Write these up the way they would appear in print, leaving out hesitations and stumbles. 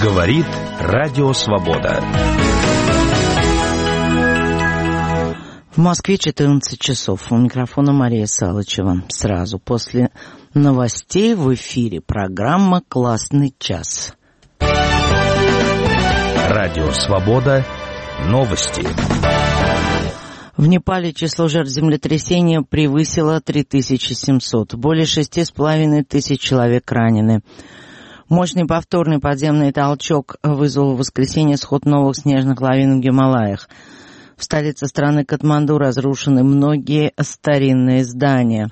Говорит Радио Свобода. В Москве 14 часов. У микрофона Мария Салычева. Сразу после новостей в эфире программа «Классный час». Радио Свобода. Новости. В Непале число жертв землетрясения превысило 3700. Более 6500 человек ранены. Мощный повторный подземный толчок вызвал в воскресенье сход новых снежных лавин в Гималаях. В столице страны Катманду разрушены многие старинные здания.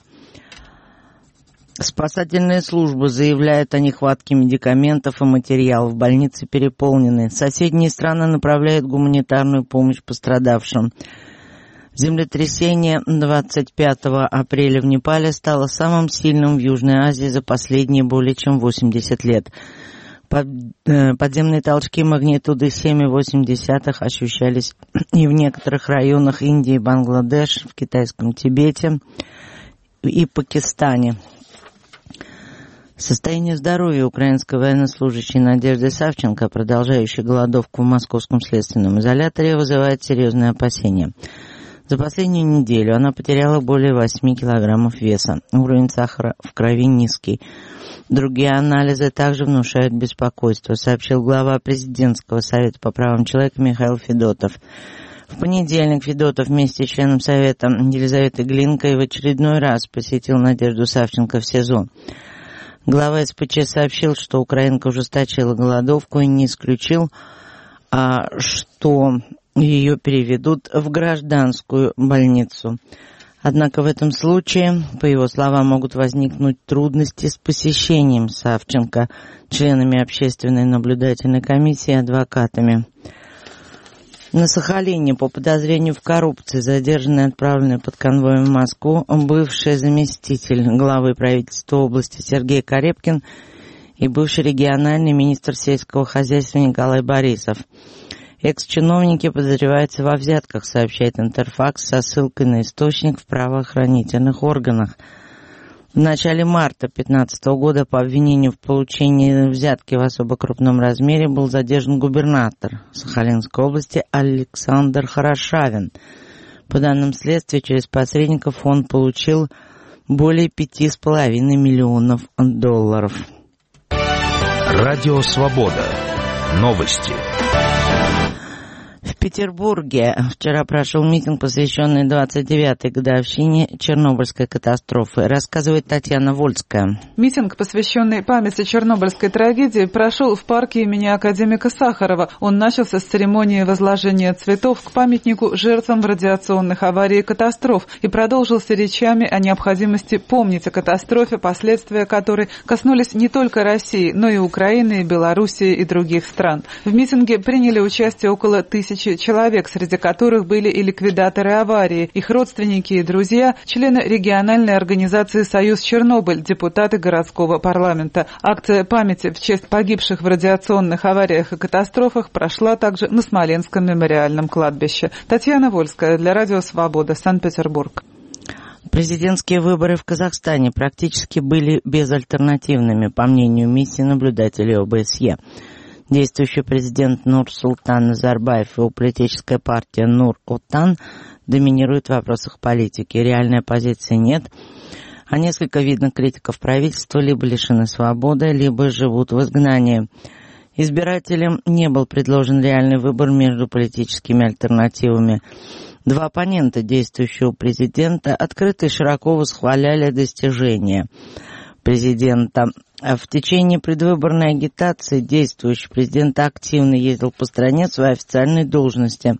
Спасательные службы заявляют о нехватке медикаментов и материалов. Больницы переполнены. Соседние страны направляют гуманитарную помощь пострадавшим. Землетрясение 25 апреля в Непале стало самым сильным в Южной Азии за последние более чем 80 лет. Подземные толчки магнитудой 7,8 ощущались и в некоторых районах Индии, Бангладеш, в китайском Тибете и Пакистане. Состояние здоровья украинской военнослужащей Надежды Савченко, продолжающей голодовку в московском следственном изоляторе, вызывает серьезные опасения. За последнюю неделю она потеряла более 8 килограммов веса. Уровень сахара в крови низкий. Другие анализы также внушают беспокойство, сообщил глава президентского совета по правам человека Михаил Федотов. В понедельник Федотов вместе с членом совета Елизаветой Глинкой в очередной раз посетил Надежду Савченко в СИЗО. Глава СПЧ сообщил, что украинка ужесточила голодовку и не исключил, что ее переведут в гражданскую больницу. Однако в этом случае, по его словам, могут возникнуть трудности с посещением Савченко членами общественной наблюдательной комиссии и адвокатами. На Сахалине по подозрению в коррупции задержаны и отправлены под конвоем в Москву бывший заместитель главы правительства области Сергей Карепкин и бывший региональный министр сельского хозяйства Николай Борисов. Экс-чиновники подозреваются во взятках, сообщает Интерфакс со ссылкой на источник в правоохранительных органах. В начале марта 2015 года по обвинению в получении взятки в особо крупном размере был задержан губернатор Сахалинской области Александр Хорошавин. По данным следствия, через посредников он получил более 5,5 миллионов долларов. Радио Свобода. Новости. В Петербурге вчера прошел митинг, посвященный 29-й годовщине Чернобыльской катастрофы. Рассказывает Татьяна Вольская. Митинг, посвященный памяти Чернобыльской трагедии, прошел в парке имени академика Сахарова. Он начался с церемонии возложения цветов к памятнику жертвам радиационных аварий и катастроф и продолжился речами о необходимости помнить о катастрофе, последствия которой коснулись не только России, но и Украины, и Белоруссии и других стран. В митинге приняли участие около 1000 человек, среди которых были и ликвидаторы аварии, их родственники и друзья, члены региональной организации «Союз Чернобыль», депутаты городского парламента. Акция памяти в честь погибших в радиационных авариях и катастрофах прошла также на Смоленском мемориальном кладбище. Татьяна Вольская для Радио Свобода, Санкт-Петербург. Президентские выборы в Казахстане практически были безальтернативными, по мнению миссии наблюдателей ОБСЕ. Действующий президент Нурсултан Назарбаев и его политическая партия Нур-Отан доминируют в вопросах политики. Реальной оппозиции нет, а несколько видных критиков правительства либо лишены свободы, либо живут в изгнании. Избирателям не был предложен реальный выбор между политическими альтернативами. Два оппонента действующего президента открыто и широко восхваляли достижения президента. В течение предвыборной агитации действующий президент активно ездил по стране в своей официальной должности.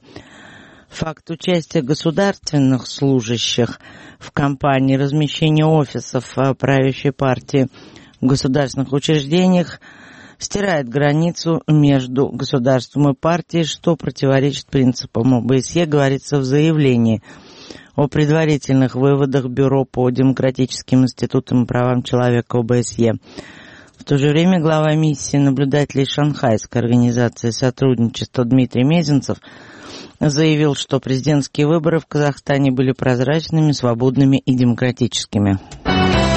Факт участия государственных служащих в кампании, размещения офисов правящей партии в государственных учреждениях стирает границу между государством и партией, что противоречит принципам ОБСЕ, говорится в заявлении о предварительных выводах Бюро по демократическим институтам и правам человека ОБСЕ. В то же время глава миссии наблюдателей Шанхайской организации сотрудничества Дмитрий Мезенцев заявил, что президентские выборы в Казахстане были прозрачными, свободными и демократическими.